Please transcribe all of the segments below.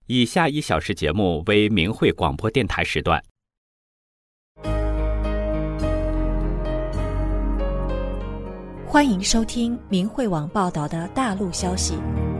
以下1小时节目为明慧广播电台时段。 欢迎收听明慧网报道的大陆消息。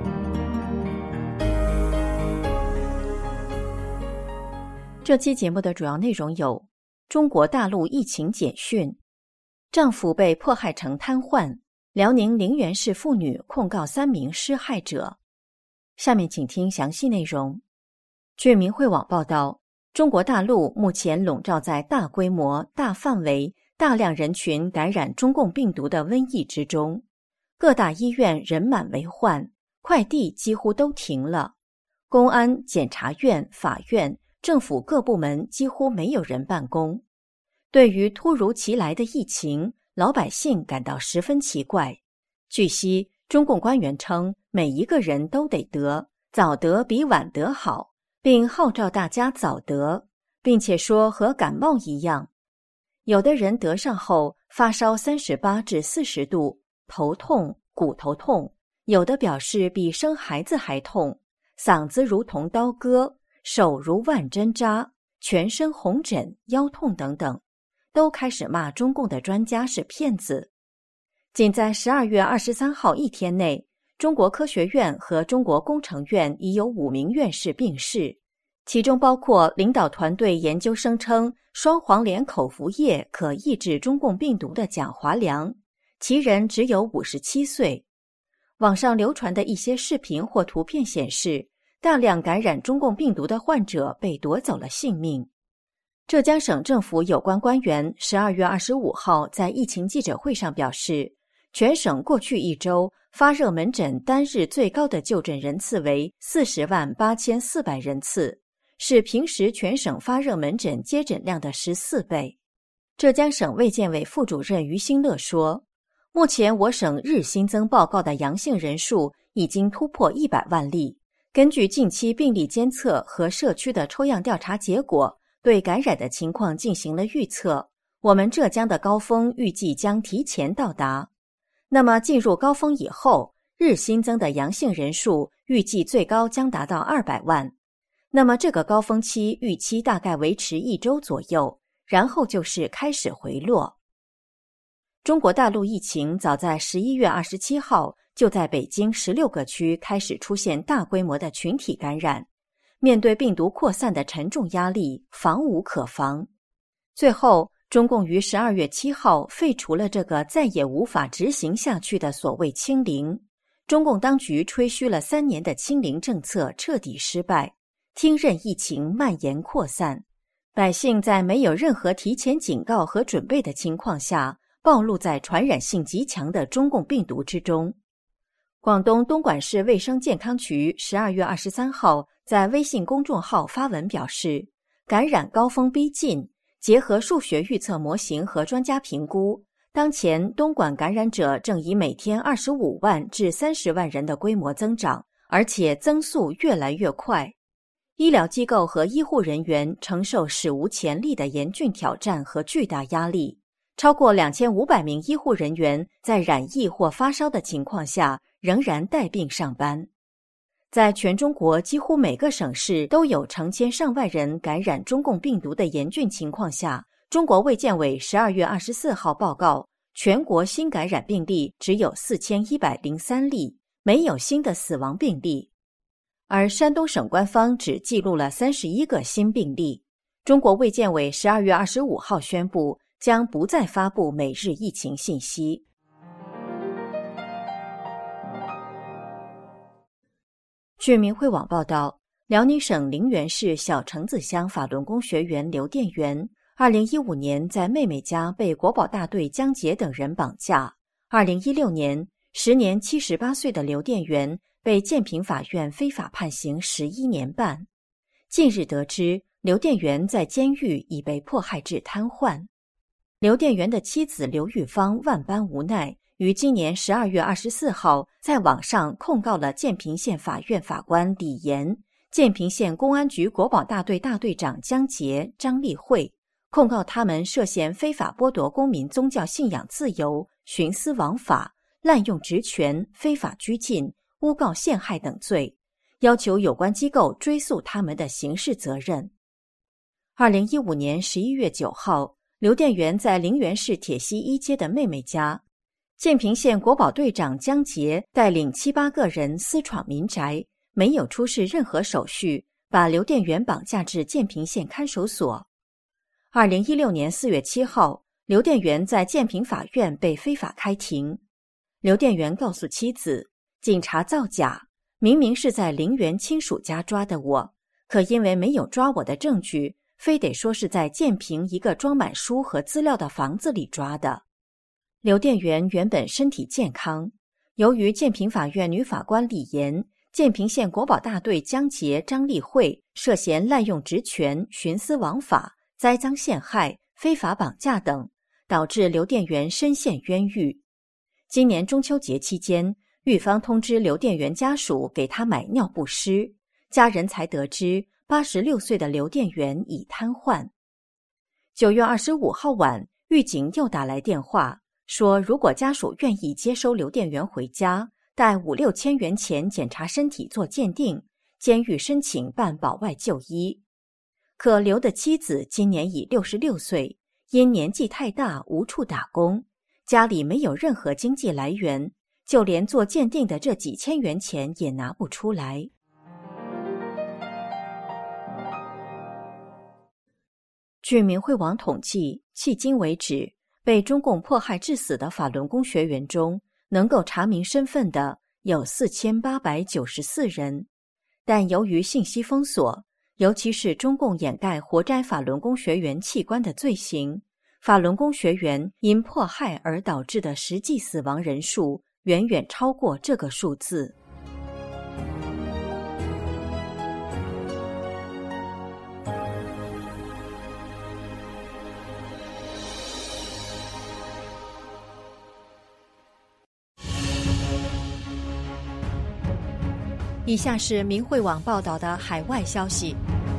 这期节目的主要内容有：中国大陆疫情简讯，丈夫被迫害成瘫痪，辽宁陵园市妇女控告3名施害者。下面请听详细内容。据明慧网报道，中国大陆目前笼罩在大规模、大范围、大量人群感染中共病毒的瘟疫之中，各大医院人满为患，快递几乎都停了，公安、检察院、法院、政府各部门几乎没有人办公。对于突如其来的疫情，老百姓感到十分奇怪。据悉，中共官员称每一个人都得得，早得比晚得好，并号召大家早得，并且说和感冒一样。有的人得上后发烧38至40度，头痛、骨头痛，有的表示比生孩子还痛，嗓子如同刀割，手如万针扎，全身红疹、腰痛等等，都开始骂中共的专家是骗子。仅在12月23号一天内，中国科学院和中国工程院已有5名院士病逝，其中包括领导团队研究声称双黄连口服液可抑制中共病毒的蒋华良，其人只有57岁。网上流传的一些视频或图片显示，大量感染中共病毒的患者被夺走了性命。浙江省政府有关官员12月25号在疫情记者会上表示，全省过去1周发热门诊单日最高的就诊人次为408400人次，是平时全省发热门诊接诊量的14倍。浙江省卫健委副主任于新乐说，目前我省日新增报告的阳性人数已经突破100万例，根据近期病例监测和社区的抽样调查结果，对感染的情况进行了预测，我们浙江的高峰预计将提前到达。那么进入高峰以后，日新增的阳性人数预计最高将达到200万。那么这个高峰期预期大概维持1周左右，然后就是开始回落。中国大陆疫情早在11月27号就在北京16个区开始出现大规模的群体感染，面对病毒扩散的沉重压力，防无可防。最后，中共于12月7号废除了这个再也无法执行下去的所谓清零。中共当局吹嘘了3年的清零政策彻底失败，听任疫情蔓延扩散，百姓在没有任何提前警告和准备的情况下，暴露在传染性极强的中共病毒之中。广东东莞市卫生健康局12月23号在微信公众号发文表示，感染高峰逼近，结合数学预测模型和专家评估，当前东莞感染者正以每天25万至30万人的规模增长，而且增速越来越快。医疗机构和医护人员承受史无前例的严峻挑战和巨大压力，超过2500名医护人员在染疫或发烧的情况下仍然带病上班。在全中国几乎每个省市都有成千上万人感染中共病毒的严峻情况下，中国卫健委12月24号报告，全国新感染病例只有4103例，没有新的死亡病例。而山东省官方只记录了31个新病例。中国卫健委12月25号宣布，将不再发布每日疫情信息。据明慧网报道，辽宁省陵园市小橙子乡法轮功学员刘店元2015年在妹妹家被国保大队江杰等人绑架。2016年，时年78岁的刘店元被建平法院非法判刑11年半。近日得知，刘店元在监狱已被迫害致瘫痪。刘店元的妻子刘玉芳万般无奈，于今年12月24号在网上控告了建平县法院法官李岩、建平县公安局国保大队大队长江杰、张丽慧，控告他们涉嫌非法剥夺公民宗教信仰自由、徇私枉法、滥用职权、非法拘禁、诬告陷害等罪， 要求有关机构追诉他们的刑事责任。2015年11月9号，刘店元在陵园市铁西一街的妹妹家，建平县国保队长江杰带领7、8个人私闯民宅，没有出示任何手续，把刘店元绑架至建平县看守所。2016年4月7号，刘店元在建平法院被非法开庭。刘店元告诉妻子，警察造假，明明是在陵园亲属家抓的我，可因为没有抓我的证据，非得说是在建平一个装满书和资料的房子里抓的。刘店元原本身体健康，由于建平法院女法官李岩、建平县国保大队江杰、张丽慧涉嫌滥用职权、徇私枉法、栽赃陷害、非法绑架等，导致刘店元深陷冤狱。今年中秋节期间，狱方通知刘店元家属给他买尿不湿，家人才得知86岁的刘店元已瘫痪。9月25号晚，狱警又打来电话，说如果家属愿意接收刘店元回家，带5、6千元钱检查身体做鉴定，监狱申请办保外就医。可刘的妻子今年已66岁，因年纪太大无处打工，家里没有任何经济来源，就连做鉴定的这几千元钱也拿不出来。据明慧网统计，迄今为止，被中共迫害致死的法轮功学员中，能够查明身份的有4894人，但由于信息封锁，尤其是中共掩盖活摘法轮功学员器官的罪行，法轮功学员因迫害而导致的实际死亡人数远远超过这个数字。以下是明慧网报道的海外消息，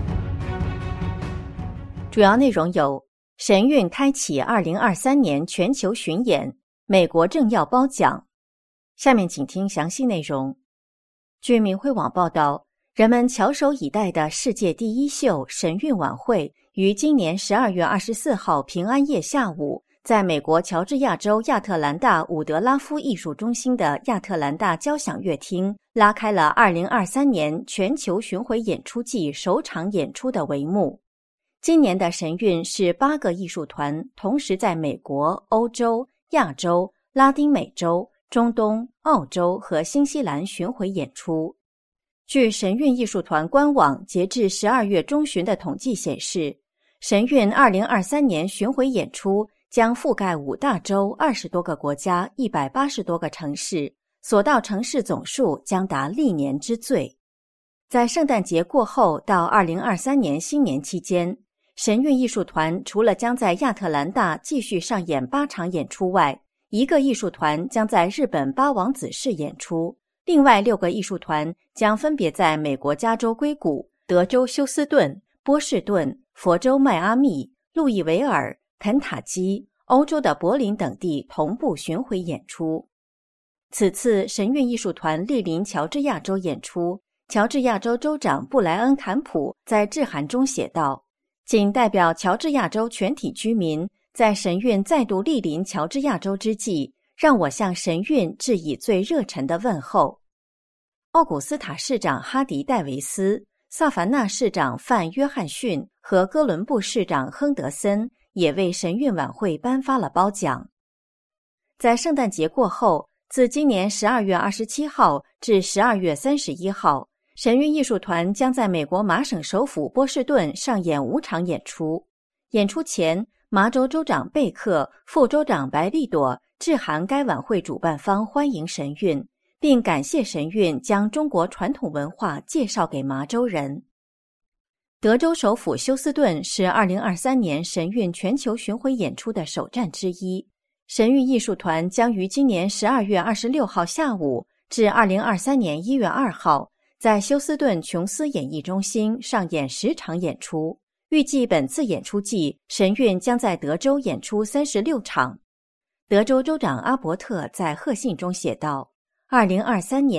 主要内容有：神韵开启2023年全球巡演，美国政要褒奖。下面请听详细内容。据明慧网报道，人们翘首以待的世界第一秀神韵晚会于今年12月24号平安夜下午，在美国乔治亚州亚特兰大伍德拉夫艺术中心的亚特兰大交响乐厅拉开了2023年全球巡回演出季首场演出的帷幕。今年的神韵是8个艺术团同时在美国、欧洲、亚洲、拉丁美洲、中东、澳洲和新西兰巡回演出。据神韵艺术团官网截至12月中旬的统计显示，神韵2023年巡回演出将覆盖5大洲20多个国家180多个城市，所到城市总数将达历年之最。在圣诞节过后到2023年新年期间，神韵艺术团除了将在亚特兰大继续上演8场演出外，1个艺术团将在日本八王子市演出，另外6个艺术团将分别在美国加州硅谷、德州休斯顿、波士顿、佛州迈阿密、路易维尔、肯塔基、欧洲的柏林等地同步巡回演出。此次神韵艺术团莅临乔治亚州演出，乔治亚州州长布莱恩·坎普在致函中写道：仅代表乔治亚州全体居民，在神韵再度莅临乔治亚州之际，让我向神韵致以最热忱的问候。奥古斯塔市长哈迪·戴维斯、萨凡纳市长范·约翰逊和哥伦布市长亨德森也为神韵晚会颁发了褒奖。在圣诞节过后，自今年12月27号至12月31号，神韵艺术团将在美国麻省首府波士顿上演5场演出。演出前，麻州州长贝克、副州长白利朵致函该晚会主办方欢迎神韵，并感谢神韵将中国传统文化介绍给麻州人。德州首府休斯顿是2023年神韵全球巡回演出的首站之一。神韵艺术团将于今年12月26号下午至2023年1月2号，在休斯顿琼斯演艺中心上演10场演出。预计本次演出季，神韵将在德州演出36场。德州州长阿伯特在贺信中写道：2023年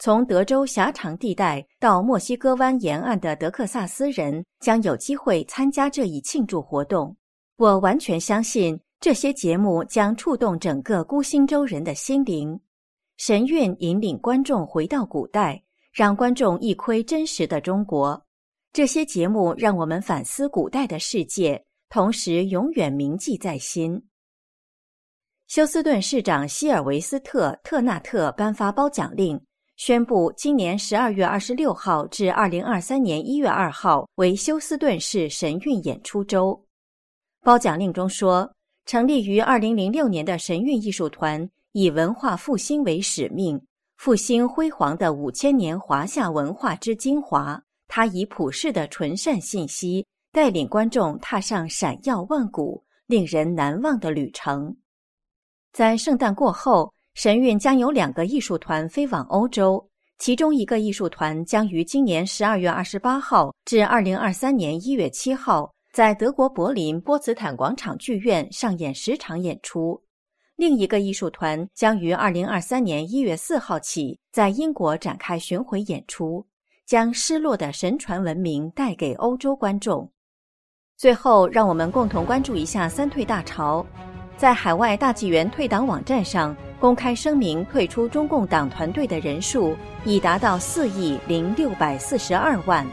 从德州狭长地带到墨西哥湾沿岸的德克萨斯人将有机会参加这一庆祝活动。我完全相信这些节目将触动整个孤星洲人的心灵。神韵引领观众回到古代，让观众一窥真实的中国。这些节目让我们反思古代的世界，同时永远铭记在心。休斯顿市长希尔维斯特·特纳特颁发褒奖令，宣布今年12月26号至2023年1月2号为休斯顿市神韵演出周。褒奖令中说，成立于2006年的神韵艺术团以文化复兴为使命，复兴辉煌的5000年华夏文化之精华。它以普世的纯善信息，带领观众踏上闪耀万古、令人难忘的旅程。在圣诞过后，神韵将有2个艺术团飞往欧洲，其中一个艺术团将于今年12月28号至2023年1月7号在德国柏林波茨坦广场剧院上演10场演出。另一个艺术团将于2023年1月4号起在英国展开巡回演出，将失落的神传文明带给欧洲观众。最后，让我们共同关注一下三退大潮。在海外大纪元退党网站上公开声明退出中共党团队的人数已达到4.0642亿。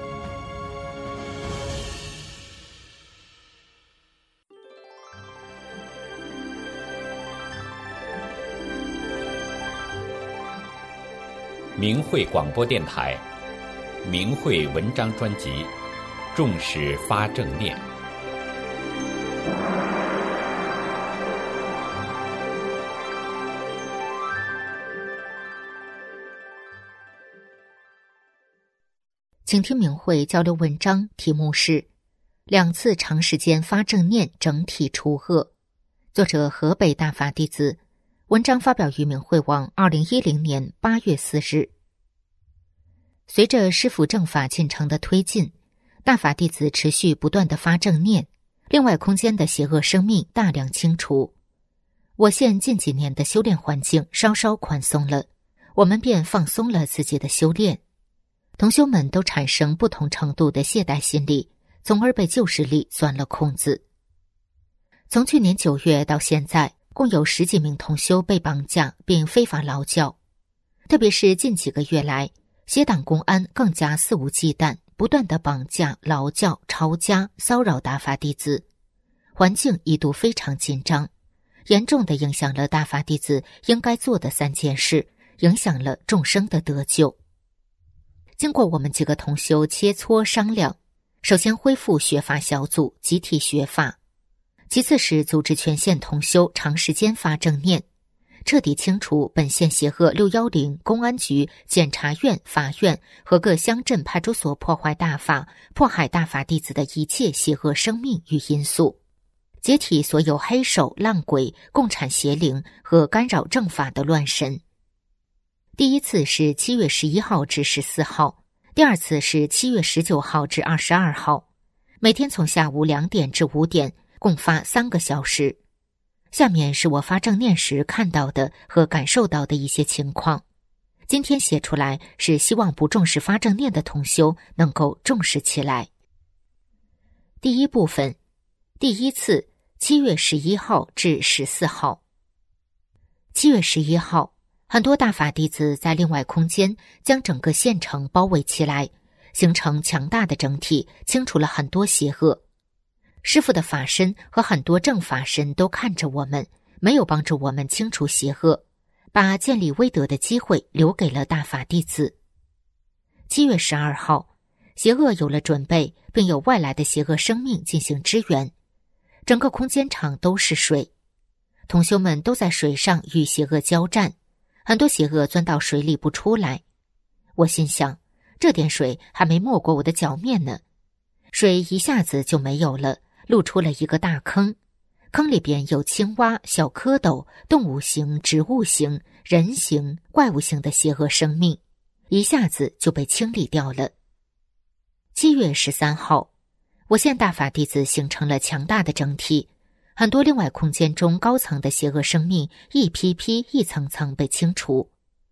明慧广播电台明慧文章专辑，重视发正念。 请听明慧交流文章，题目是2次长时间发正念整体除恶，作者河北大法弟子，文章发表于明慧网2010年8月4日。随着师父正法进程的推进，大法弟子持续不断地发正念，另外空间的邪恶生命大量清除。我县近几年的修炼环境稍稍宽松了，我们便放松了自己的修炼。同修们都产生不同程度的懈怠心理，从而被旧势力钻了空子。从去年9月到现在，共有10几名同修被绑架并非法劳教，特别是近几个月来，邪党公安更加肆无忌惮，不断地绑架、劳教、抄家、骚扰大法弟子，环境一度非常紧张，严重地影响了大法弟子应该做的3件事，影响了众生的得救。经过我们几个同修切磋商量，首先恢复学法小组集体学法，其次是组织全县同修长时间发正念，彻底清除本县协和610公安局、检察院、法院和各乡镇派出所破坏大法、迫害大法弟子的一切邪恶生命与因素，解体所有黑手、浪鬼、共产邪灵和干扰正法的乱神。第一次是7月11号至14号，第二次是7月19号至22号，每天从下午2点至5点，共发3个小时。下面是我发正念时看到的和感受到的一些情况。今天写出来是希望不重视发正念的同修能够重视起来。第一部分，第一次7月11号至14号。7月11号，很多大法弟子在另外空间将整个县城包围起来，形成强大的整体，清除了很多邪恶。师父的法身和很多正法身都看着我们，没有帮助我们清除邪恶，把建立威德的机会留给了大法弟子。7月12号，邪恶有了准备，并有外来的邪恶生命进行支援，整个空间场都是水，同修们都在水上与邪恶交战，很多邪恶钻到水里不出来。我心想，这点水还没没过我的脚面呢，水一下子就没有了，露出了一个大坑，坑里边有青蛙、小蝌蚪、动物型、植物型、人形、怪物型的邪恶生命，一下子就被清理掉了。7月13号，我县大法弟子形成了强大的整体，很多另外空间中高层的邪恶生命一批批一层层被清除。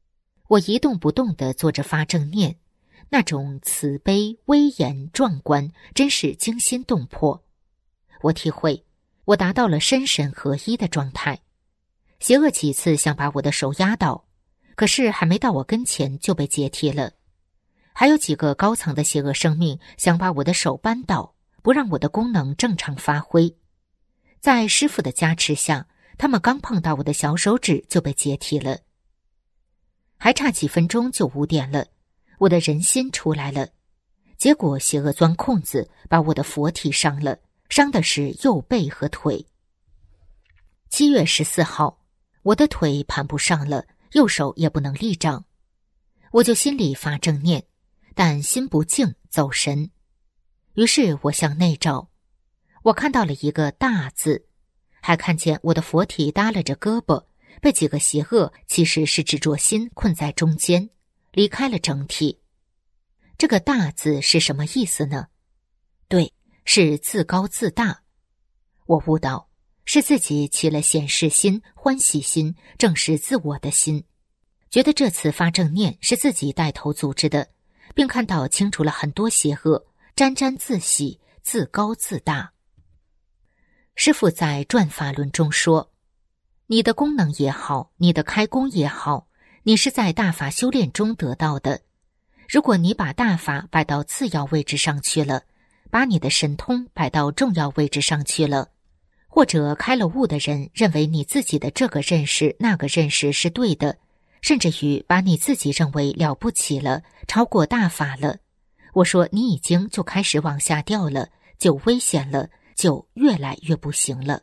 我一动不动地做着发正念，那种慈悲、威严、壮观，真是惊心动魄。我体会，我达到了身神合一的状态。邪恶几次想把我的手压倒，可是还没到我跟前就被解体了。还有几个高层的邪恶生命想把我的手扳倒，不让我的功能正常发挥。在师父的加持下，他们刚碰到我的小手指就被解体了。还差几分钟就5点了，我的人心出来了，结果邪恶钻空子把我的佛体伤了，伤的是右背和腿。7月14号，我的腿盘不上了，右手也不能立掌，我就心里发正念，但心不静，走神。于是我向内照，我看到了一个大字，还看见我的佛体耷拉着胳膊，被几个邪恶其实是执着心困在中间，离开了整体。这个大字是什么意思呢？对，是自高自大。我悟到，是自己起了显示心、欢喜心，正是自我的心，觉得这次发正念是自己带头组织的，并看到清除了很多邪恶，沾沾自喜，自高自大。师父在转法轮中说，你的功能也好，你的开功也好，你是在大法修炼中得到的。如果你把大法摆到次要位置上去了，把你的神通摆到重要位置上去了，或者开了悟的人认为你自己的这个认识那个认识是对的，甚至于把你自己认为了不起了，超过大法了，我说你已经就开始往下掉了，就危险了，就越来越不行了。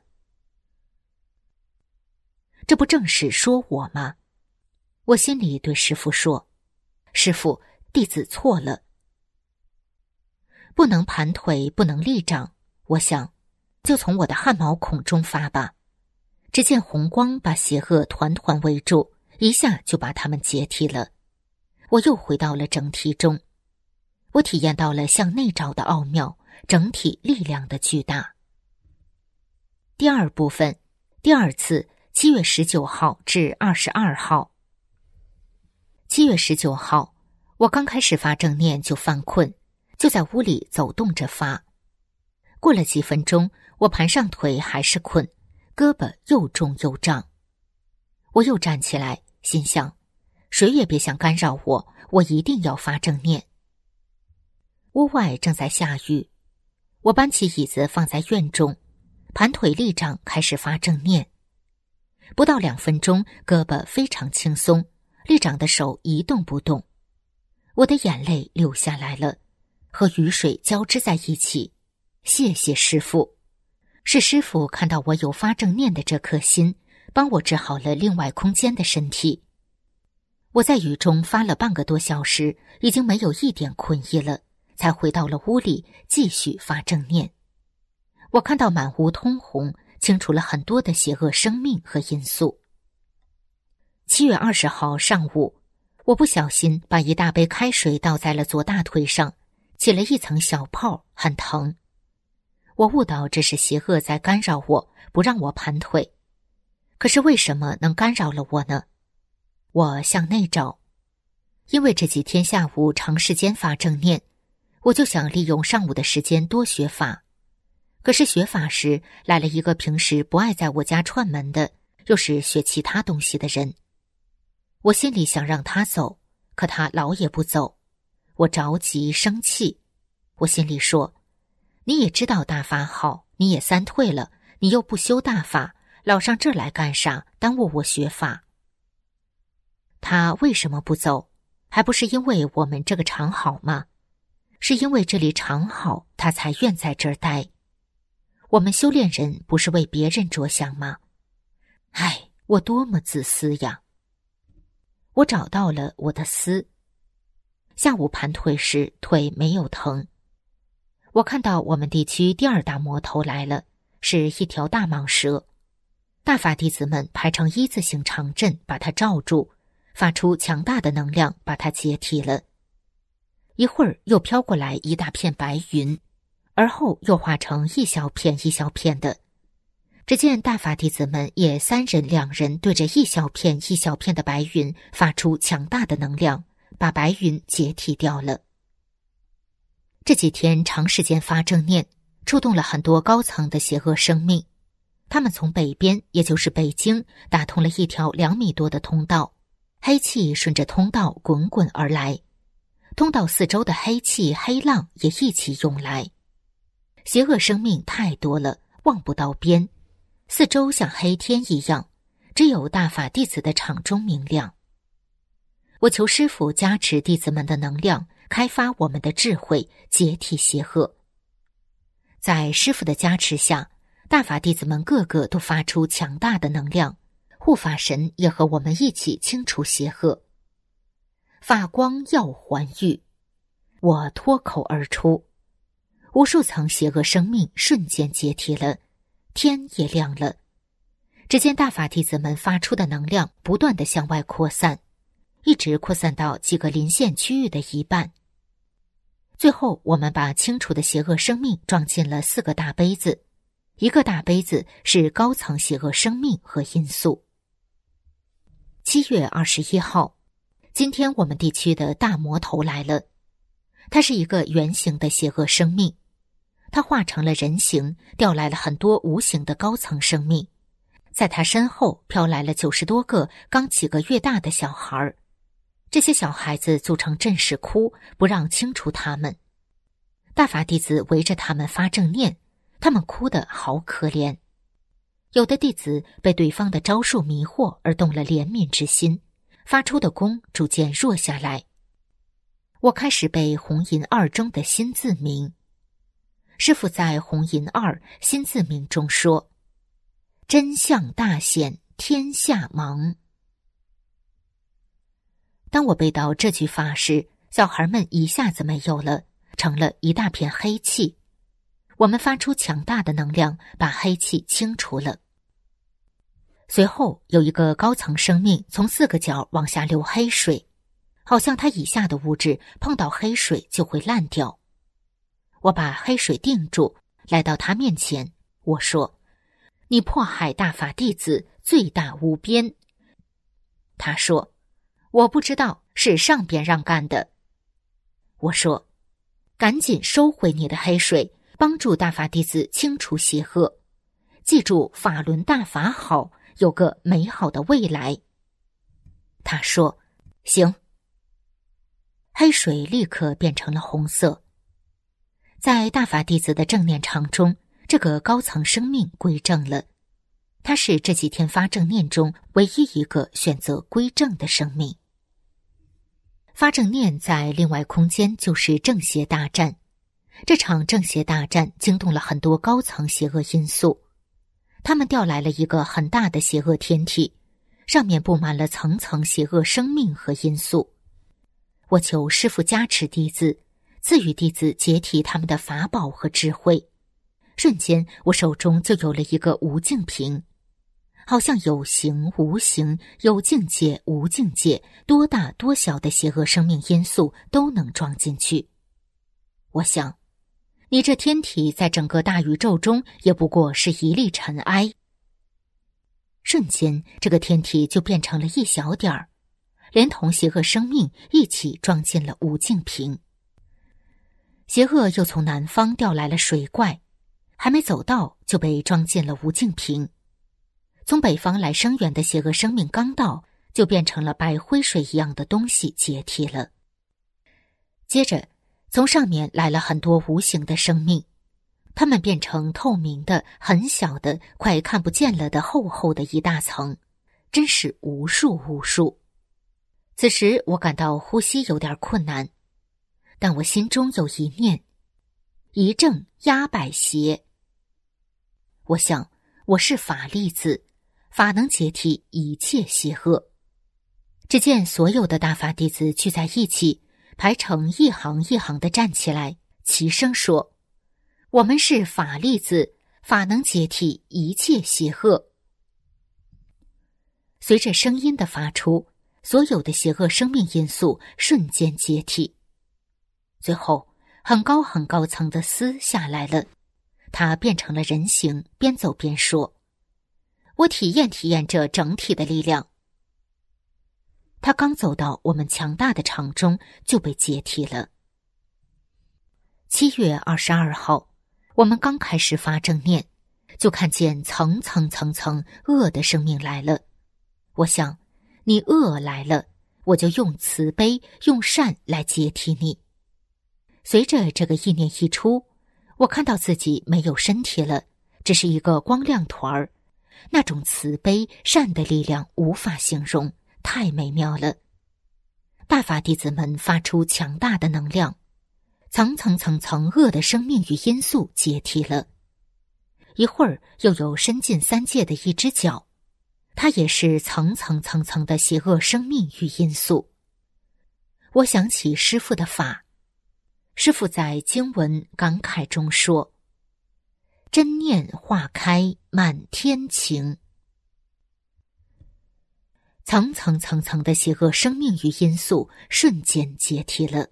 这不正是说我吗？我心里对师父说，师父，弟子错了。不能盘腿，不能立掌，我想就从我的汗毛孔中发吧。只见红光把邪恶团团围住，一下就把他们解体了。我又回到了整体中，我体验到了向内照的奥妙，整体力量的巨大。第二部分，第二次7月19号至22号。7月19号，我刚开始发正念就犯困，就在屋里走动着发。过了几分钟，我盘上腿还是困，胳膊又重又胀。我又站起来，心想，谁也别想干扰我，我一定要发正念。屋外正在下雨，我搬起椅子放在院中，盘腿立掌开始发正念。不到2分钟，胳膊非常轻松，立掌的手一动不动。我的眼泪流下来了，和雨水交织在一起。谢谢师父，是师父看到我有发正念的这颗心，帮我治好了另外空间的身体。我在雨中发了半个多小时，已经没有一点困意了，才回到了屋里继续发正念。我看到满屋通红，清除了很多的邪恶生命和因素。7月20号上午，我不小心把一大杯开水倒在了左大腿上，起了一层小泡，很疼。我悟到这是邪恶在干扰我，不让我盘腿。可是为什么能干扰了我呢？我向内找，因为这几天下午长时间发正念，我就想利用上午的时间多学法。可是学法时来了一个平时不爱在我家串门的，又是学其他东西的人。我心里想让他走，可他老也不走。我着急生气，我心里说，你也知道大法好，你也3退了，你又不修大法，老上这儿来干啥？耽误我学法。他为什么不走？还不是因为我们这个场好吗？是因为这里场好，他才愿在这儿待。我们修炼人不是为别人着想吗？唉，我多么自私呀！我找到了我的私。下午盘腿时，腿没有疼。我看到我们地区第2大魔头来了，是一条大蟒蛇。大法弟子们排成一字形长阵，把它罩住，发出强大的能量，把它解体了。一会儿又飘过来一大片白云，而后又化成一小片一小片的。 只见大法弟子们也3人2人对着一小片一小片的白云发出强大的能量，把白云解体掉了。这几天长时间发正念，触动了很多高层的邪恶生命。他们从北边，也就是北京，打通了一条2米多的通道，黑气顺着通道滚滚而来，通道四周的黑气黑浪也一起涌来。邪恶生命太多了，望不到边，四周像黑天一样，只有大法弟子的场中明亮。我求师父加持弟子们的能量，开发我们的智慧，解体邪恶。在师父的加持下，大法弟子们个个都发出强大的能量，护法神也和我们一起清除邪恶。法光耀环玉，我脱口而出，无数层邪恶生命瞬间解体了，天也亮了。只见大法弟子们发出的能量不断地向外扩散，一直扩散到几个临县区域的一半。最后我们把清除的邪恶生命装进了4个大杯子，一个大杯子是高层邪恶生命和因素。7月21号，今天我们地区的大魔头来了。他是一个圆形的邪恶生命，他化成了人形，调来了很多无形的高层生命。在他身后飘来了90多个刚几个月大的小孩，这些小孩子组成阵势哭，不让清除他们。大法弟子围着他们发正念，他们哭得好可怜。有的弟子被对方的招数迷惑而动了怜悯之心，发出的功逐渐弱下来。我开始背红银2中的心字名。师父在红银2心字名中说：真相大显，天下茫。当我背到这句法时，小孩们一下子没有了，成了一大片黑气。我们发出强大的能量，把黑气清除了。随后有一个高层生命从4个角往下流黑水，好像它以下的物质碰到黑水就会烂掉。我把黑水定住，来到他面前，我说：你迫害大法弟子，罪大无边。他说：我不知道，是上边让干的。我说：赶紧收回你的黑水，帮助大法弟子清除邪恶，记住法轮大法好，有个美好的未来。他说：行。黑水立刻变成了红色。在大法弟子的正念场中，这个高层生命归正了。他是这几天发正念中唯一一个选择归正的生命。发正念在另外空间就是正邪大战，这场正邪大战惊动了很多高层邪恶因素。他们调来了一个很大的邪恶天体，上面布满了层层邪恶生命和因素。我求师父加持弟子，赐予弟子解体他们的法宝和智慧。瞬间我手中就有了一个无境瓶，好像有形无形，有境界无境界，多大多小的邪恶生命因素都能装进去。我想，你这天体在整个大宇宙中也不过是一粒尘埃。瞬间这个天体就变成了一小点儿，连同邪恶生命一起装进了无境瓶。邪恶又从南方调来了水怪，还没走到就被装进了无境瓶。从北方来声援的邪恶生命刚到，就变成了白灰水一样的东西解体了。接着从上面来了很多无形的生命，它们变成透明的很小的快看不见了的厚厚的一大层，真是无数无数。此时我感到呼吸有点困难，但我心中有一念：一正压百邪。我想，我是法力子，法能解体一切邪恶。只见所有的大法弟子聚在一起，排成一行一行地站起来，齐声说：我们是法力子，法能解体一切邪恶。随着声音的发出，所有的邪恶生命因素瞬间解体。最后很高很高层的丝下来了，它变成了人形，边走边说： 我体验这整体的力量。他刚走到我们强大的场中，就被解体了。7月22号，我们刚开始发正念，就看见层层恶的生命来了。我想，你恶来了，我就用慈悲、用善来接替你。随着这个意念一出，我看到自己没有身体了，只是一个光亮团儿。那种慈悲善的力量无法形容，太美妙了。大法弟子们发出强大的能量，层恶的生命与因素解体了。一会儿又有伸进3界的一只脚，它也是层的邪恶生命与因素。我想起师父的法，师父在经文感慨中说：真念化开满天晴。层的邪恶生命与因素瞬间解体了。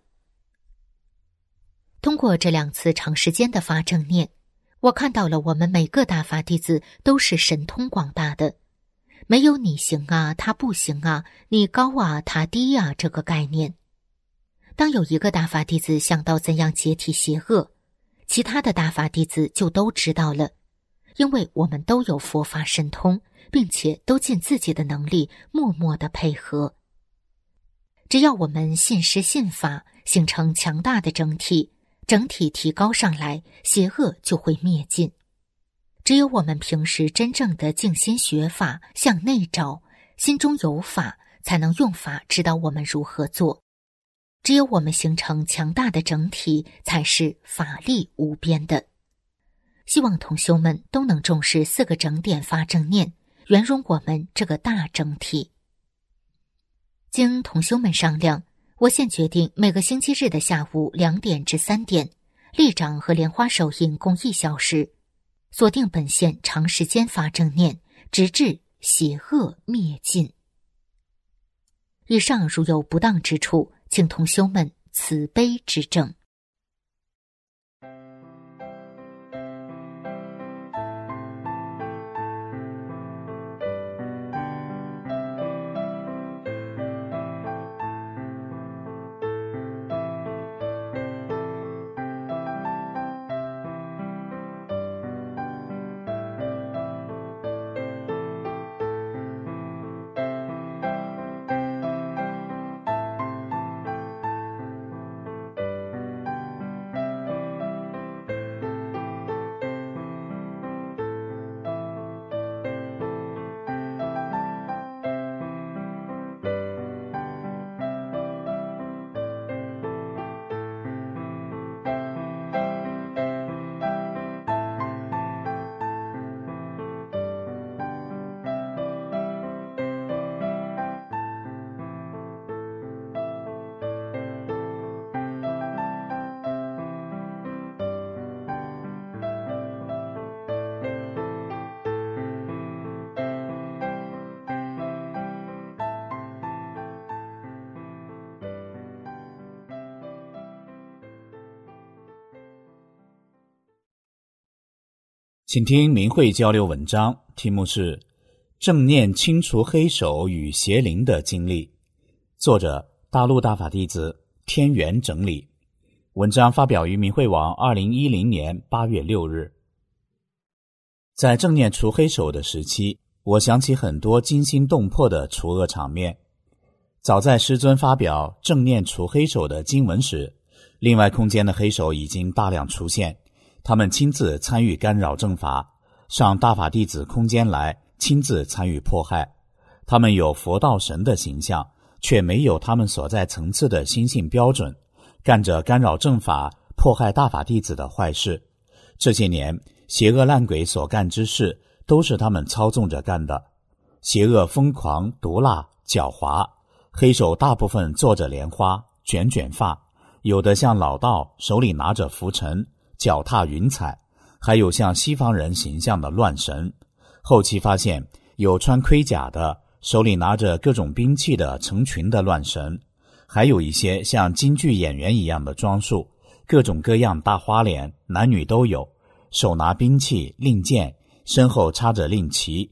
通过这2次长时间的发正念，我看到了我们每个大法弟子都是神通广大的，没有你行啊，他不行啊，你高啊，他低啊这个概念。当有一个大法弟子想到怎样解体邪恶，其他的大法弟子就都知道了，因为我们都有佛法神通，并且都尽自己的能力默默地配合。只要我们信师信法，形成强大的整体提高上来，邪恶就会灭尽。只有我们平时真正的静心学法，向内找，心中有法，才能用法指导我们如何做。只有我们形成强大的整体，才是法力无边的。希望同修们都能重视4个整点发正念，圆融我们这个大整体。经同修们商量，我现决定每个星期日的下午2点至3点，立掌和莲花手印共1小时，锁定本线长时间发正念，直至邪恶灭尽。以上如有不当之处，请同修们慈悲指正。 请听明慧交流文章，题目是正念清除黑手与邪灵的经历，作者大陆大法弟子天元整理，文章发表于明慧网2010年8月6日。在正念除黑手的时期，我想起很多惊心动魄的除恶场面。早在师尊发表正念除黑手的经文时，另外空间的黑手已经大量出现，他们亲自参与干扰正法，上大法弟子空间来亲自参与迫害。他们有佛道神的形象，却没有他们所在层次的心性标准，干着干扰正法、迫害大法弟子的坏事。这些年，邪恶烂鬼所干之事，都是他们操纵着干的。邪恶疯狂、毒辣、狡猾，黑手大部分坐着莲花，卷发，有的像老道，手里拿着拂尘，脚踏云彩，还有像西方人形象的乱神。后期发现有穿盔甲的，手里拿着各种兵器的成群的乱神，还有一些像京剧演员一样的装束，各种各样大花脸，男女都有，手拿兵器令箭，身后插着令旗，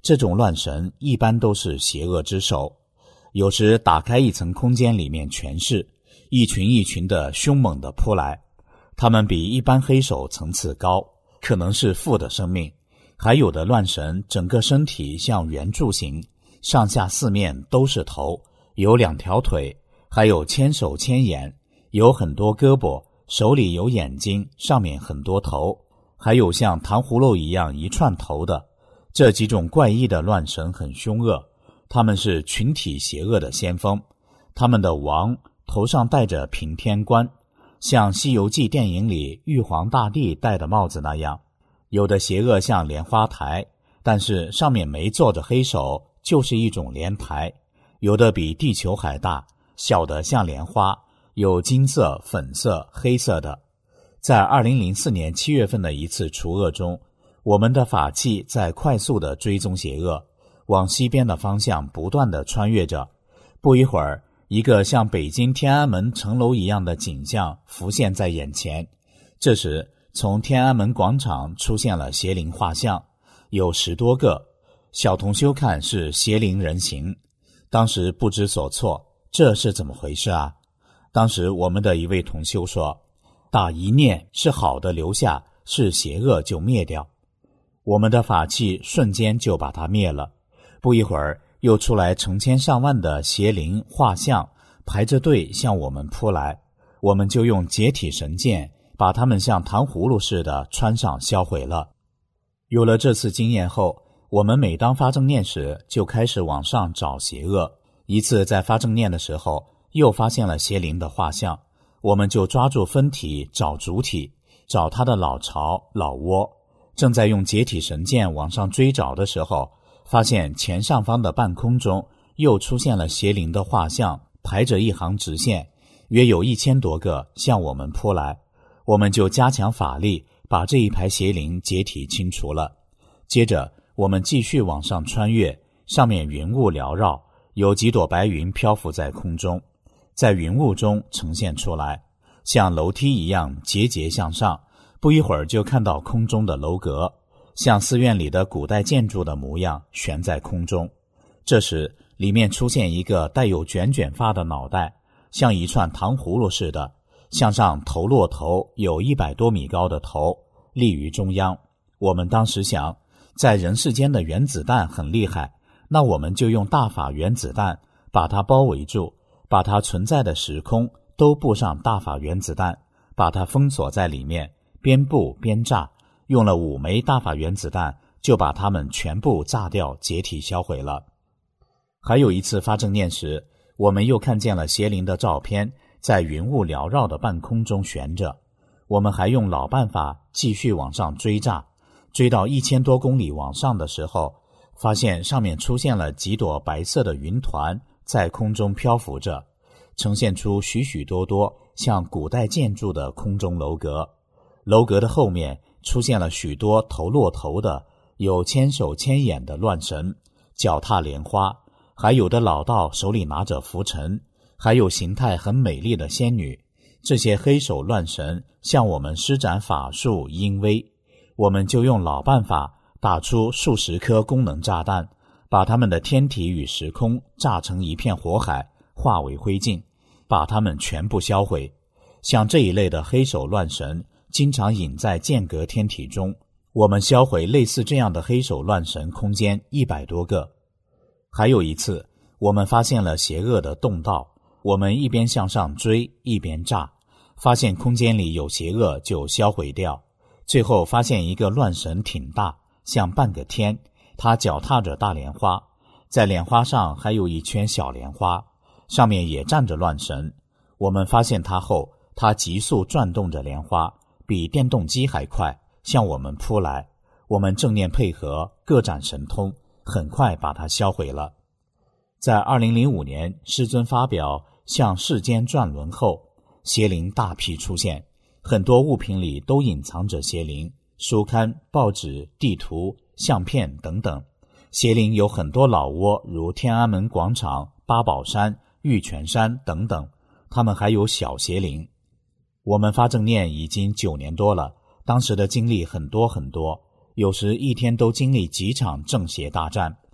这种乱神一般都是邪恶之手，有时打开一层空间，里面全是一群一群的凶猛地扑来。他们比一般黑手层次高，可能是负的生命。还有的乱神整个身体像圆柱形，上下四面都是头，有2条腿，还有千手千眼，有很多胳膊，手里有眼睛，上面很多头，还有像糖葫芦一样一串头的。这几种怪异的乱神很凶恶，他们是群体邪恶的先锋。他们的王头上戴着平天冠，像《西游记》电影里玉皇大帝戴的帽子那样。有的邪恶像莲花台，但是上面没坐着黑手，就是一种莲台。有的比地球还大，小的像莲花，有金色、粉色、黑色的。在2004年7月份的一次除恶中，我们的法器在快速地追踪邪恶，往西边的方向不断地穿越着。不一会儿，一个像北京天安门城楼一样的景象浮现在眼前。这时，从天安门广场出现了邪灵画像，有10多个。小同修看是邪灵人形，当时不知所措，这是怎么回事啊？当时我们的一位同修说，打一念是好的留下，是邪恶就灭掉。我们的法器瞬间就把它灭了。不一会儿，又出来成千上万的邪灵画像，排着队向我们扑来，我们就用解体神剑把它们像糖葫芦似的穿上销毁了。有了这次经验后，我们每当发正念时就开始往上找邪恶。一次在发正念的时候，又发现了邪灵的画像，我们就抓住分体找主体，找他的老巢老窝。正在用解体神剑往上追找的时候，发现前上方的半空中又出现了邪灵的画像，排着一行直线，约有1000多个向我们扑来。我们就加强法力，把这一排邪灵解体清除了。接着我们继续往上穿越，上面云雾缭绕，有几朵白云漂浮在空中，在云雾中呈现出来，像楼梯一样节节向上。不一会儿就看到空中的楼阁，像寺院里的古代建筑的模样悬在空中。这时里面出现一个带有卷卷发的脑袋，像一串糖葫芦似的，向上头落头，有100多米高的头，立于中央。我们当时想，在人世间的原子弹很厉害，那我们就用大法原子弹把它包围住，把它存在的时空都布上大法原子弹，把它封锁在里面，边布边炸，用了5枚大法原子弹就把它们全部炸掉，解体销毁了。还有一次发正念时，我们又看见了邪灵的照片在云雾缭绕的半空中悬着。我们还用老办法继续往上追炸，追到1000多公里往上的时候，发现上面出现了几朵白色的云团在空中漂浮着，呈现出许许多多像古代建筑的空中楼阁。楼阁的后面出现了许多头落头的有千手千眼的乱神，脚踏莲花，还有的老道手里拿着拂尘，还有形态很美丽的仙女。这些黑手乱神向我们施展法术阴威，我们就用老办法打出数十颗功能炸弹，把他们的天体与时空炸成一片火海，化为灰烬，把他们全部销毁。像这一类的黑手乱神经常隐在间隔天体中，我们销毁类似这样的黑手乱神空间100多个。还有一次，我们发现了邪恶的洞道，我们一边向上追一边炸，发现空间里有邪恶就销毁掉。最后发现一个乱神挺大，像半个天，他脚踏着大莲花，在莲花上还有一圈小莲花，上面也站着乱神。我们发现他后，他急速转动着莲花，比电动机还快，向我们扑来。我们正念配合，各展神通，很快把它销毁了。在2005年，师尊发表向世间转轮后，邪灵大批出现，很多物品里都隐藏着邪灵，书刊、报纸、地图、相片等等。邪灵有很多老窝，如天安门广场、八宝山、玉泉山等等，他们还有小邪灵。我们发正念已经9年多了，当时的经历很多很多，有时一天都经历几场正邪大战。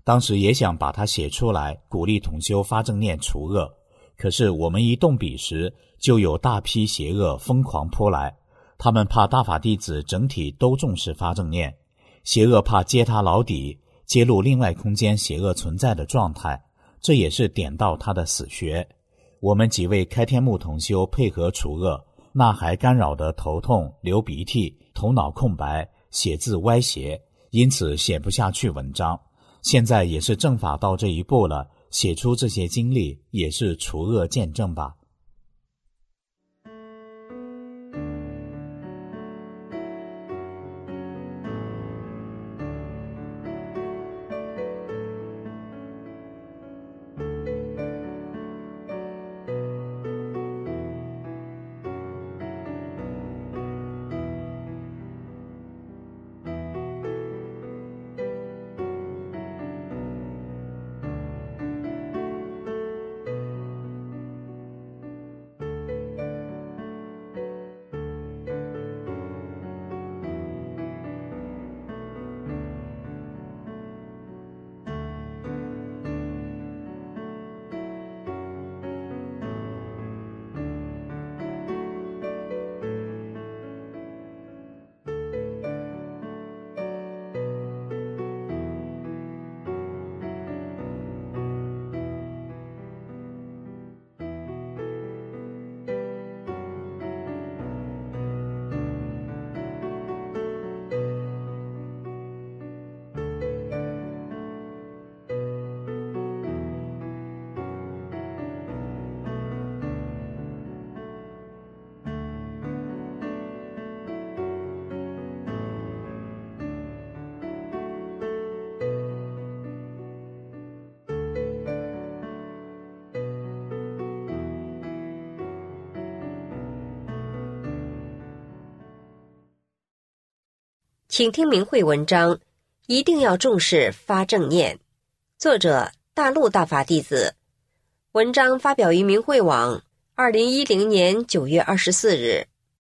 当时也想把它写出来，鼓励同修发正念除恶。可是我们一动笔时，就有大批邪恶疯狂扑来，他们怕大法弟子整体都重视发正念，邪恶怕揭他老底，揭露另外空间邪恶存在的状态，这也是点到他的死穴。我们几位开天目同修配合除恶，那还干扰得头痛、流鼻涕、头脑空白、写字歪斜，因此写不下去文章。现在也是正法到这一步了，写出这些经历也是除恶见证吧。 请听明慧文章，一定要重视发正念。作者大陆大法弟子，文章发表于明慧网2010年9月24日。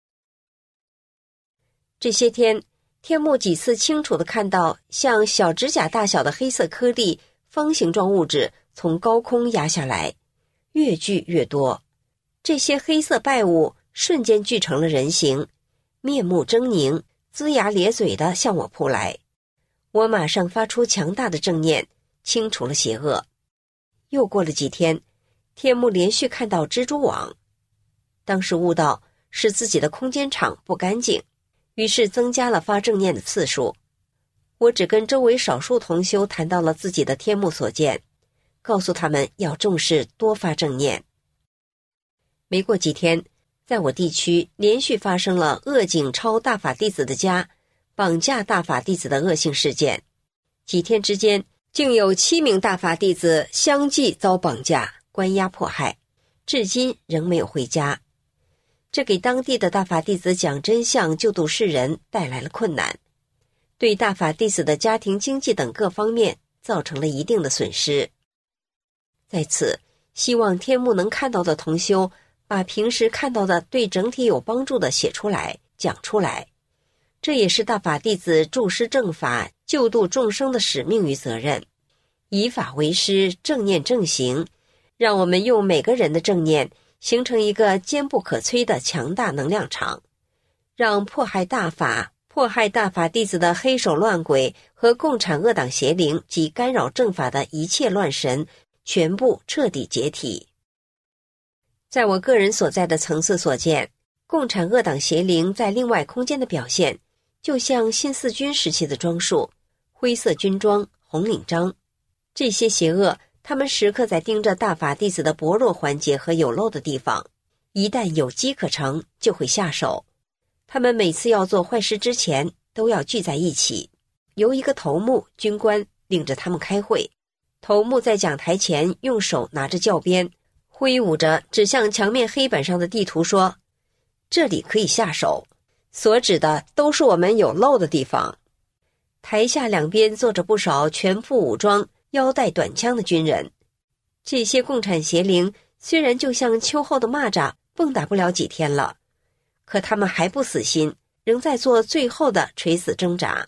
这些天，天目几次清楚地看到像小指甲大小的黑色颗粒、方形状物质从高空压下来，越聚越多。这些黑色败物瞬间聚成了人形，面目狰狞，龇牙咧嘴地向我扑来。我马上发出强大的正念，清除了邪恶。又过了几天，天目连续看到蜘蛛网，当时悟到是自己的空间场不干净，于是增加了发正念的次数。我只跟周围少数同修谈到了自己的天目所见，告诉他们要重视多发正念。没过几天，在我地区连续发生了恶警抄大法弟子的家，绑架大法弟子的恶性事件。几天之间，竟有7名大法弟子相继遭绑架、关押迫害，至今仍没有回家。这给当地的大法弟子讲真相、救度世人带来了困难，对大法弟子的家庭、经济等各方面造成了一定的损失。在此，希望天目能看到的同修把平时看到的对整体有帮助的写出来、讲出来，这也是大法弟子助师正法、救度众生的使命与责任。以法为师，正念正行，让我们用每个人的正念形成一个坚不可摧的强大能量场，让迫害大法弟子的黑手乱鬼和共产恶党邪灵及干扰正法的一切乱神全部彻底解体。在我个人所在的层次所见，共产恶党邪灵在另外空间的表现，就像新四军时期的装束，灰色军装、红领章。这些邪恶，他们时刻在盯着大法弟子的薄弱环节和有漏的地方，一旦有机可乘，就会下手。他们每次要做坏事之前，都要聚在一起，由一个头目军官领着他们开会。头目在讲台前用手拿着教鞭，挥舞着指向墙面黑板上的地图说，这里可以下手，所指的都是我们有漏的地方。台下两边坐着不少全副武装、腰带短枪的军人。这些共产邪灵虽然就像秋后的蚂蚱，蹦跶不了几天了，可他们还不死心，仍在做最后的垂死挣扎。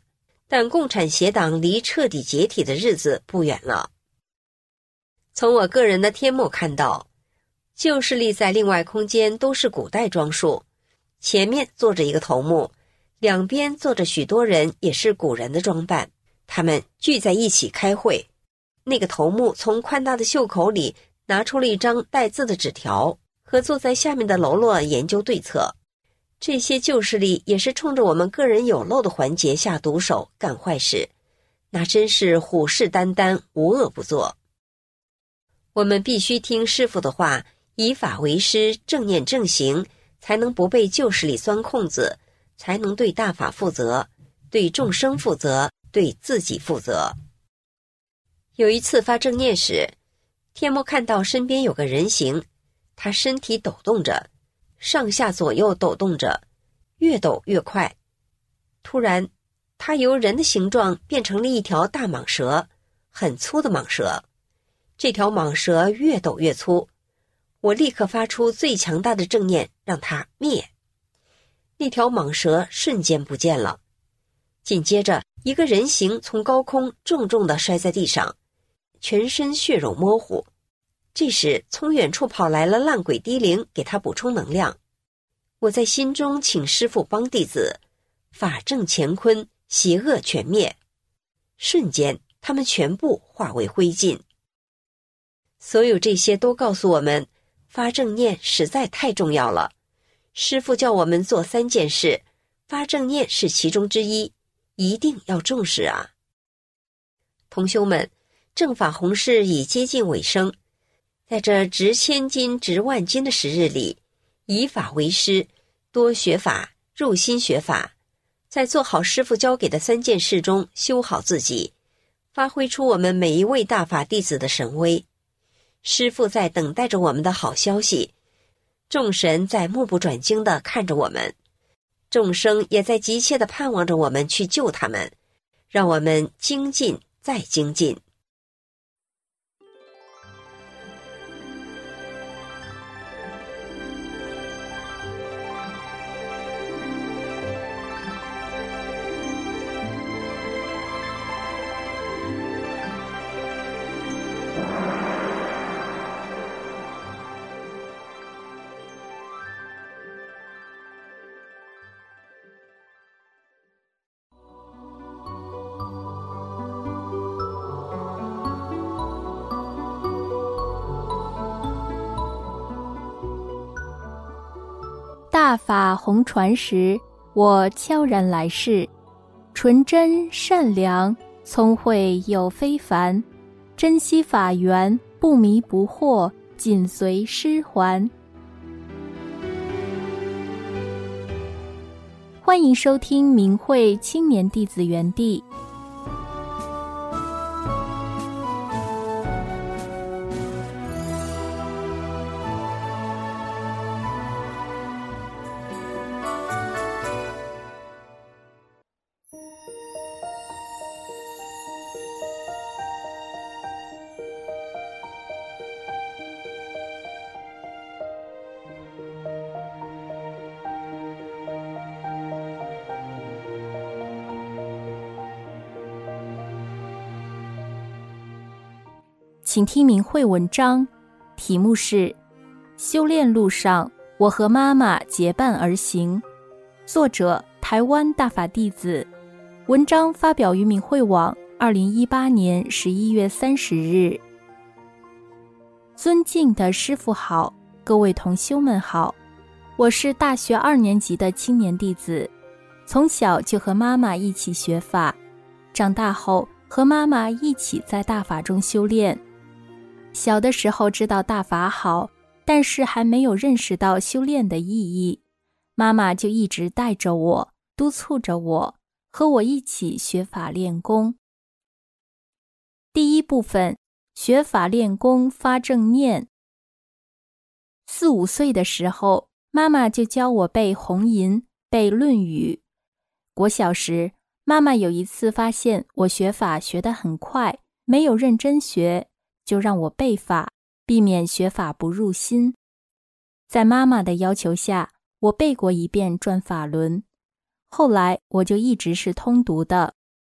但共产协党离彻底解体的日子不远了。从我个人的天目看到，旧势力在另外空间都是古代装束，前面坐着一个头目，两边坐着许多人，也是古人的装扮。他们聚在一起开会，那个头目从宽大的袖口里拿出了一张带字的纸条，和坐在下面的喽啰研究对策。这些旧势力也是冲着我们个人有漏的环节下毒手干坏事，那真是虎视眈眈，无恶不作。我们必须听师父的话，以法为师，正念正行，才能不被旧势力钻空子，才能对大法负责，对众生负责，对自己负责。有一次发正念时，天目看到身边有个人形，他身体抖动着，上下左右抖动着，越抖越快。突然，他由人的形状变成了一条大蟒蛇，很粗的蟒蛇。这条蟒蛇越抖越粗，我立刻发出最强大的正念，让它灭。那条蟒蛇瞬间不见了。紧接着，一个人形从高空重重地摔在地上，全身血肉模糊。这时，从远处跑来了烂鬼低灵，给他补充能量。我在心中请师父帮弟子，法正乾坤，邪恶全灭。瞬间，他们全部化为灰烬。所有这些都告诉我们，发正念实在太重要了。师父叫我们做3件事，发正念是其中之一，一定要重视啊！同修们，正法弘誓已接近尾声，在这值千金、值万金的时日里，以法为师，多学法，入心学法，在做好师父教给的3件事中修好自己，发挥出我们每一位大法弟子的神威。师父在等待着我们的好消息，众神在目不转睛地看着我们，众生也在急切地盼望着我们去救他们，让我们精进再精进。 大法弘传时，我悄然来世，纯真善良，聪慧又非凡，珍惜法缘，不迷不惑，紧随师还。欢迎收听明慧青年弟子园地。请听明慧文章，题目是修炼路上，我和妈妈结伴而行。作者台湾大法弟子。文章发表于明慧网2018年11月30日。尊敬的师父好，各位同修们好，我是大学2年级的青年弟子，从小就和妈妈一起学法，长大后和妈妈一起在大法中修炼。小的时候知道大法好，但是还没有认识到修炼的意义，妈妈就一直带着我，督促着我，和我一起学法练功。第一部分，学法练功发正念。4、5岁的时候，妈妈就教我背红吟，背论语。国小时，妈妈有一次发现我学法学得很快，没有认真学，就让我背法，避免学法不入心。在妈妈的要求下，我背过一遍转法轮，后来我就一直是通读的。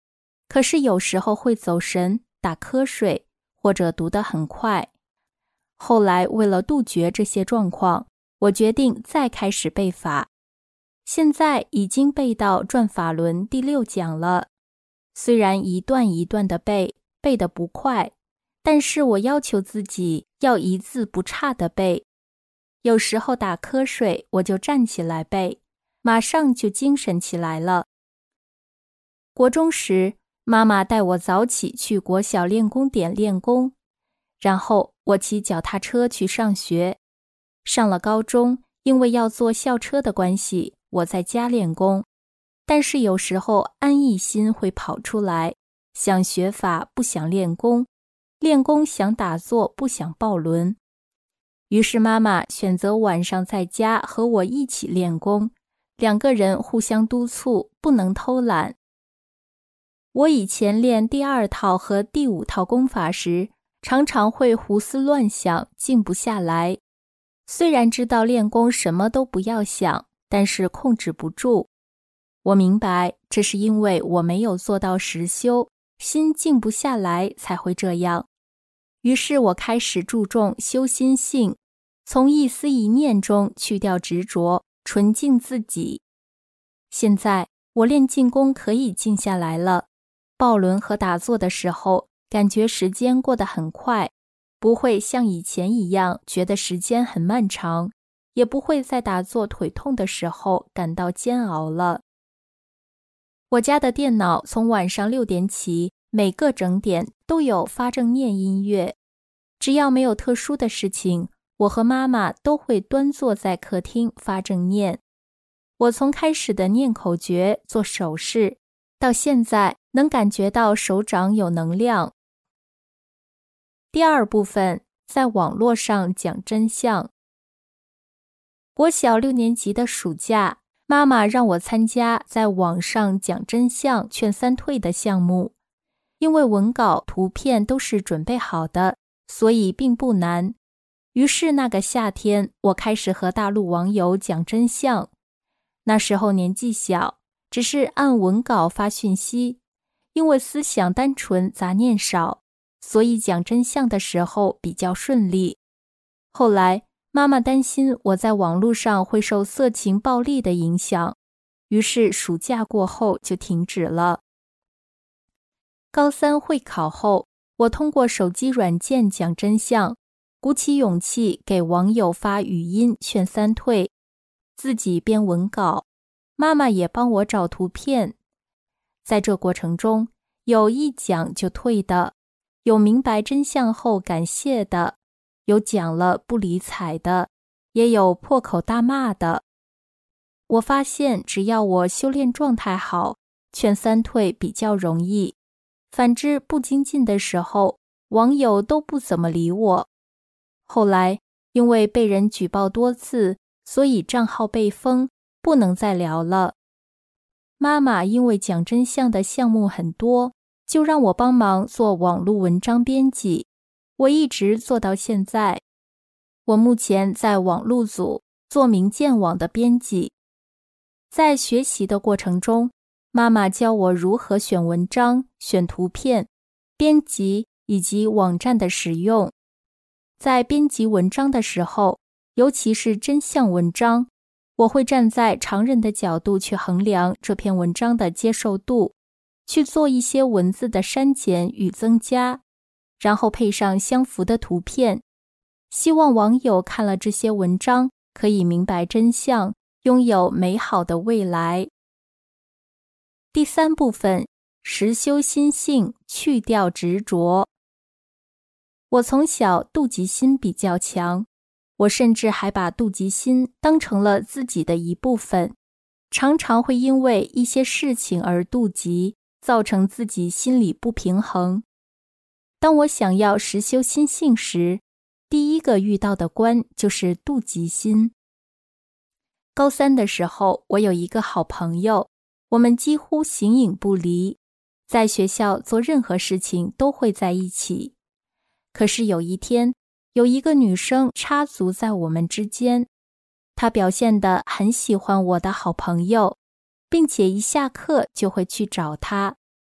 可是有时候会走神、打瞌睡，或者读得很快。后来为了杜绝这些状况，我决定再开始背法。现在已经背到转法轮第6讲了，虽然一段一段的背，背得不快，但是我要求自己要一字不差的背。有时候打瞌睡，我就站起来背，马上就精神起来了。国中时，妈妈带我早起去国小练功点练功，然后我骑脚踏车去上学。上了高中，因为要坐校车的关系，我在家练功，但是有时候安逸心会跑出来，想学法不想练功，练功想打坐不想抱轮。于是妈妈选择晚上在家和我一起练功，2个人互相督促，不能偷懒。我以前练第2套和第5套功法时，常常会胡思乱想，静不下来。虽然知道练功什么都不要想，但是控制不住。我明白，这是因为我没有做到实修，心静不下来才会这样。于是我开始注重修心性，从一思一念中去掉执着，纯净自己。现在我练静功可以静下来了，抱轮和打坐的时候，感觉时间过得很快，不会像以前一样觉得时间很漫长，也不会在打坐腿痛的时候感到煎熬了。我家的电脑从晚上6点起，每个整点都有发正念音乐。只要没有特殊的事情，我和妈妈都会端坐在客厅发正念。我从开始的念口诀、做手势，到现在能感觉到手掌有能量。第2部分，在网络上讲真相。国小6年级的暑假，妈妈让我参加在网上讲真相劝3退的项目。因为文稿、图片都是准备好的，所以并不难。于是那个夏天，我开始和大陆网友讲真相。那时候年纪小，只是按文稿发讯息，因为思想单纯，杂念少，所以讲真相的时候比较顺利。后来妈妈担心我在网络上会受色情暴力的影响，于是暑假过后就停止了。高3会考后，我通过手机软件讲真相，鼓起勇气给网友发语音劝3退，自己编文稿，妈妈也帮我找图片。在这过程中，有一讲就退的，有明白真相后感谢的，有讲了不理睬的，也有破口大骂的。我发现只要我修炼状态好，劝3退比较容易。反之不精进的时候，网友都不怎么理我。后来因为被人举报多次，所以账号被封，不能再聊了。妈妈因为讲真相的项目很多，就让我帮忙做网络文章编辑，我一直做到现在。我目前在网络组做明鉴网的编辑。在学习的过程中，妈妈教我如何选文章、选图片、编辑以及网站的使用。在编辑文章的时候，尤其是真相文章，我会站在常人的角度去衡量这篇文章的接受度，去做一些文字的删减与增加，然后配上相符的图片。希望网友看了这些文章，可以明白真相，拥有美好的未来。第3部分，实修心性，去掉执着。我从小妒忌心比较强，我甚至还把妒忌心当成了自己的一部分，常常会因为一些事情而妒忌，造成自己心理不平衡。当我想要实修心性时，第一个遇到的关就是妒忌心。高3的时候，我有一个好朋友，我们几乎形影不离，在学校做任何事情都会在一起。可是有一天，有一个女生插足在我们之间，她表现得很喜欢我的好朋友，并且一下课就会去找她。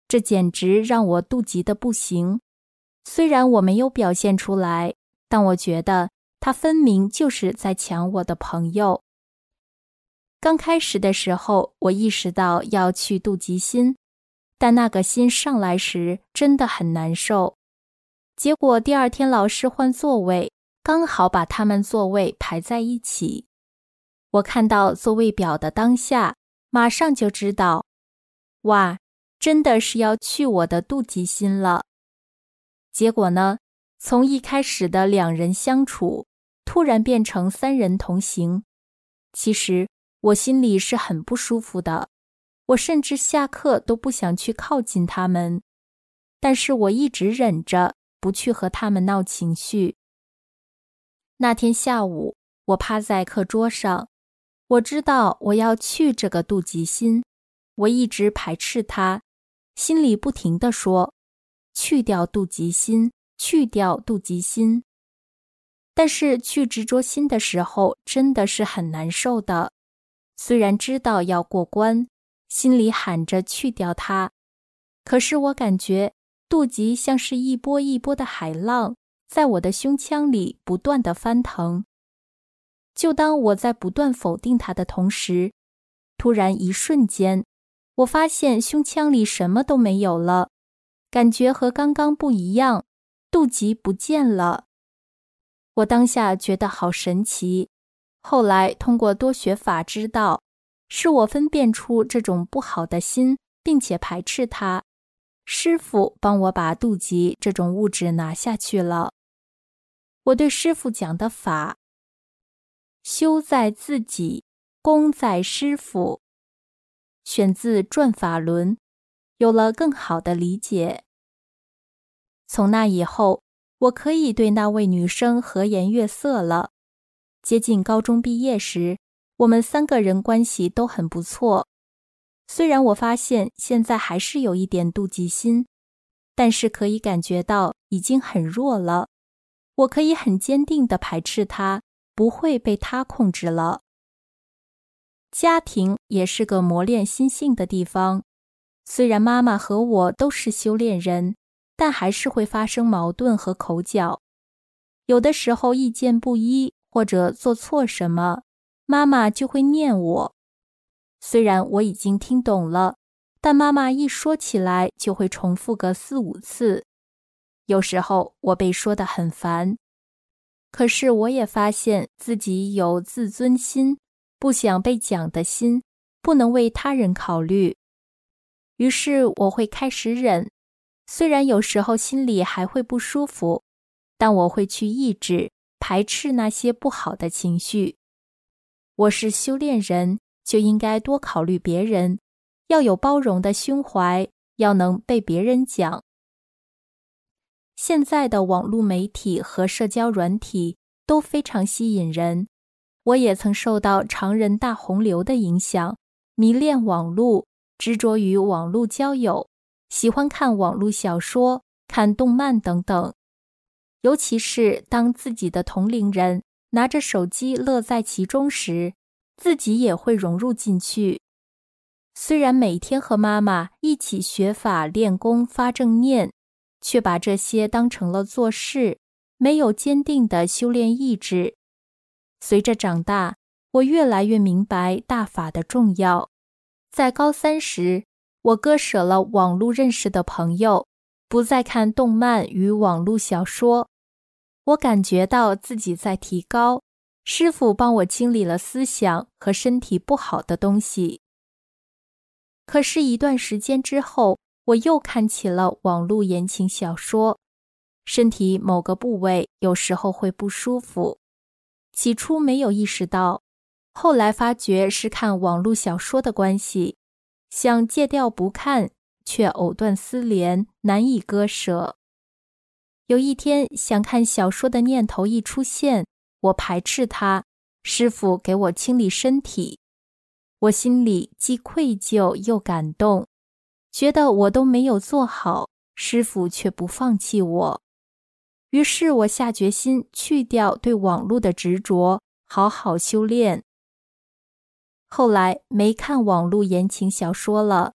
这简直让我妒忌得不行。虽然我没有表现出来，但我觉得他分明就是在抢我的朋友。刚开始的时候，我意识到要去妒忌心，但那个心上来时真的很难受。结果第二天老师换座位，刚好把他们座位排在一起。我看到座位表的当下，马上就知道，哇，真的是要去我的妒忌心了。结果呢，从一开始的2人相处，突然变成3人同行。其实我心里是很不舒服的，我甚至下课都不想去靠近他们，但是我一直忍着，不去和他们闹情绪。那天下午，我趴在课桌上，我知道我要去这个妒忌心，我一直排斥它，心里不停地说，去掉妒忌心，去掉妒忌心。但是去执着心的时候，真的是很难受的。虽然知道要过关，心里喊着去掉它，可是我感觉妒忌像是一波一波的海浪，在我的胸腔里不断地翻腾。就当我在不断否定它的同时，突然一瞬间，我发现胸腔里什么都没有了，感觉和刚刚不一样，妒忌不见了。我当下觉得好神奇，后来通过多学法知道，是我分辨出这种不好的心，并且排斥它。师父帮我把妒忌这种物质拿下去了。我对师父讲的法，修在自己，功在师父，选自《转法轮》，有了更好的理解。从那以后，我可以对那位女生和颜悦色了。接近高中毕业时，我们3个人关系都很不错。虽然我发现现在还是有一点妒忌心，但是可以感觉到已经很弱了。我可以很坚定地排斥它，不会被它控制了。家庭也是个磨练心性的地方。虽然妈妈和我都是修炼人，但还是会发生矛盾和口角。有的时候意见不一，或者做错什么，妈妈就会念我。虽然我已经听懂了，但妈妈一说起来就会重复个4、5次。有时候我被说得很烦，可是我也发现自己有自尊心，不想被讲的心，不能为他人考虑。于是我会开始忍，虽然有时候心里还会不舒服，但我会去抑制、排斥那些不好的情绪。我是修炼人，就应该多考虑别人，要有包容的胸怀，要能被别人讲。现在的网络媒体和社交软体都非常吸引人，我也曾受到常人大洪流的影响，迷恋网络，执着于网络交友，喜欢看网络小说、看动漫等等。尤其是当自己的同龄人拿着手机乐在其中时，自己也会融入进去。虽然每天和妈妈一起学法练功发正念，却把这些当成了做事，没有坚定的修炼意志。随着长大，我越来越明白大法的重要。在高3时，我割舍了网络认识的朋友，不再看动漫与网络小说。我感觉到自己在提高，师父帮我清理了思想和身体不好的东西。可是一段时间之后，我又看起了网络言情小说，身体某个部位有时候会不舒服。起初没有意识到，后来发觉是看网络小说的关系，想戒掉不看，却藕断丝连，难以割舍。有一天想看小说的念头一出现，我排斥它，师父给我清理身体。我心里既愧疚又感动，觉得我都没有做好，师父却不放弃我。于是我下决心去掉对网络的执着，好好修炼。后来没看网络言情小说了，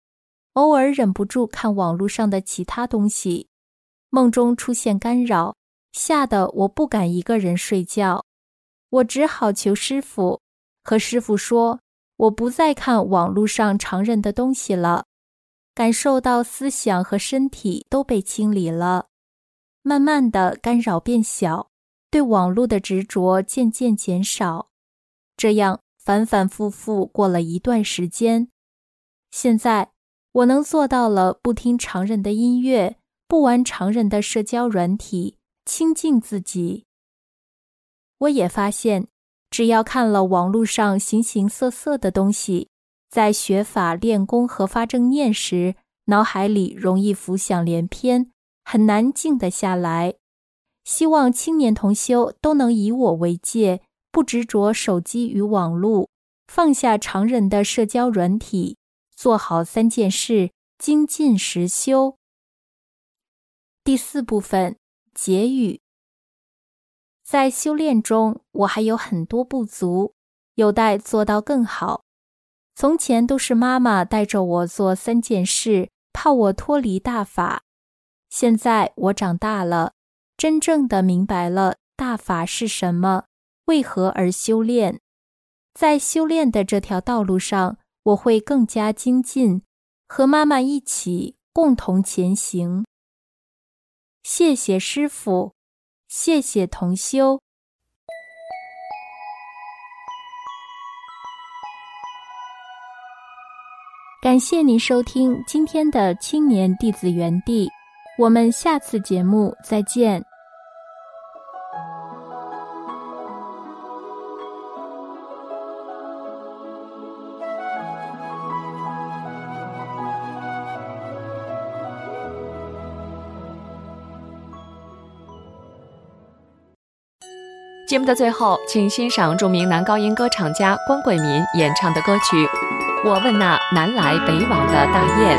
偶尔忍不住看网络上的其他东西，梦中出现干扰，吓得我不敢一个人睡觉。我只好求师傅，和师傅说我不再看网络上常人的东西了，感受到思想和身体都被清理了。慢慢的干扰变小，对网络的执着渐渐减少，这样反反复复过了一段时间。现在我能做到了不听常人的音乐，不玩常人的社交软体，清净自己。我也发现，只要看了网络上形形色色的东西，在学法练功和发正念时，脑海里容易浮想联翩，很难静得下来。希望青年同修都能以我为戒，不执着手机与网络，放下常人的社交软体，做好3件事，精进实修。第4部分，结语。在修炼中，我还有很多不足，有待做到更好。从前都是妈妈带着我做3件事，怕我脱离大法。现在我长大了，真正的明白了大法是什么，为何而修炼。在修炼的这条道路上，我会更加精进，和妈妈一起共同前行。谢谢师父，谢谢同修。感谢您收听今天的青年弟子园地，我们下次节目再见。 节目的最后，请欣赏著名男高音歌唱家关贵民演唱的歌曲《我问那南来北往的大雁》。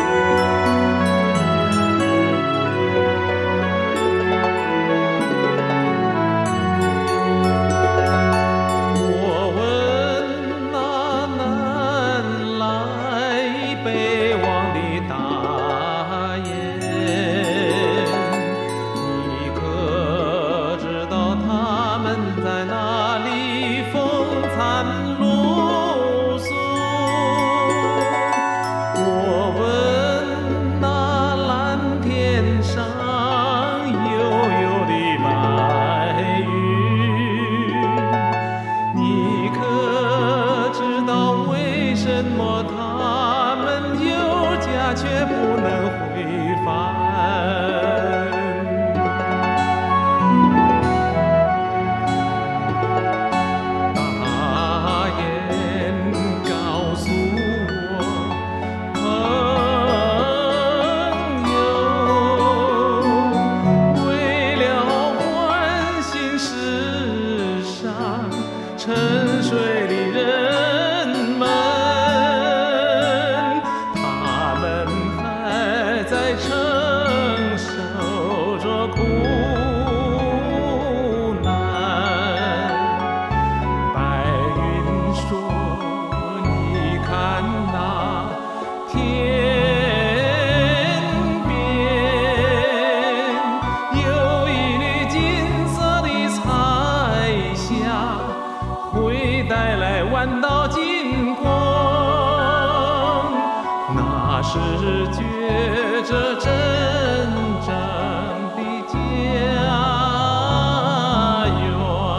是觉着真正的家园。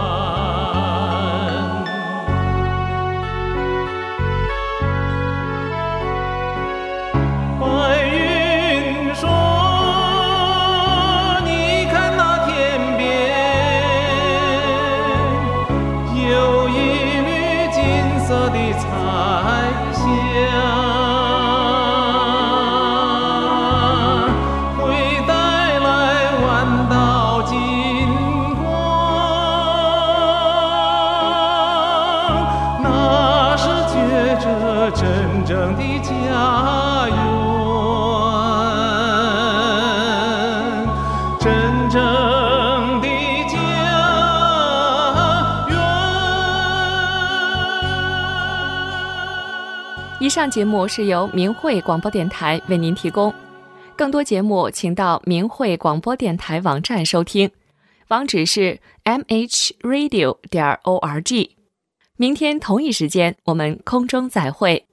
白云说，你看那天边有一缕金色的彩霞。真正的家园，真正的家园。 以上上节目是由明慧广播电台为您提供，更多节目请到明慧广播电台网站收听，网址是 mhradio.org。明天同一时间我们空中再会。